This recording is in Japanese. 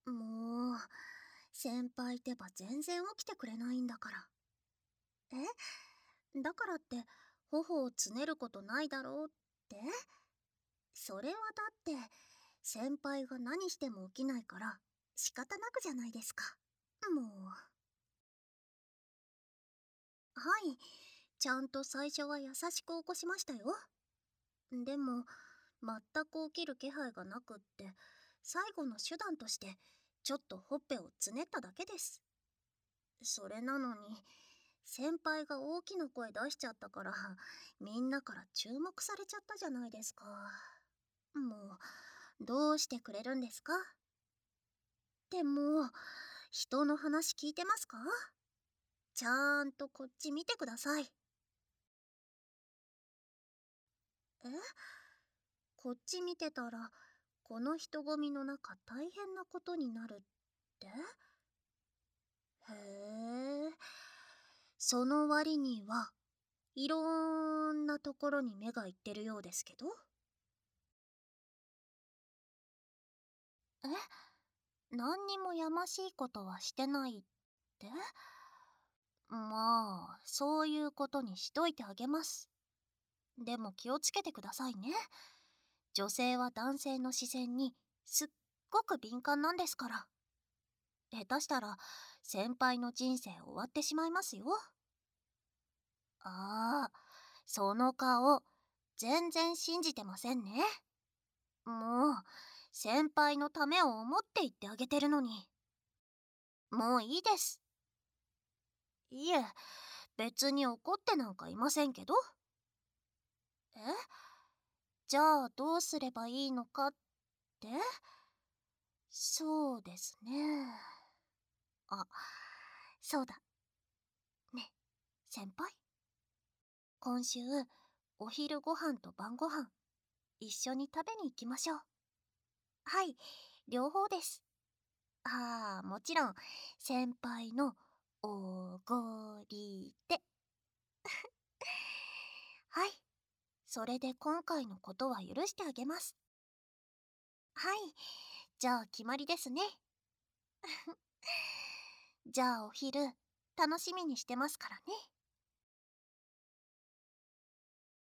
もう、先輩ってば全然起きてくれないんだから。だからって、頬をつねることないだろうって？それはだって、先輩が何しても起きないから、仕方なくじゃないですか。もう。はい、ちゃんと最初は優しく起こしましたよ。でも、全く起きる気配がなくって、最後の手段として、ちょっとほっぺをつねっただけです。それなのに、先輩が大きな声出しちゃったから、みんなから注目されちゃったじゃないですか。もう、どうしてくれるんですか？でも、人の話聞いてますか？ちゃんとこっち見てください。えこっち見てたら、この人混みの中大変なことになるって？へえ。その割には、いろんなところに目がいってるようですけど。何にもやましいことはしてないって？まあ、そういうことにしといてあげます。でも気をつけてくださいね。女性は男性の視線にすっごく敏感なんですから。下手したら先輩の人生終わってしまいますよ。ああ、その顔、全然信じてませんね。もう、先輩のためを思って言ってあげてるのに。もういいです。いえ、別に怒ってなんかいませんけど。えじゃあどうすればいいのかって？そうですね。あ、そうだ。ね、先輩。今週、お昼ご飯と晩ご飯、一緒に食べに行きましょう。はい、両方です。ああ、もちろん、先輩のおごりで。はい、それで今回のことは許してあげます。はい、じゃあ決まりですね。じゃあお昼、楽しみにしてますからね。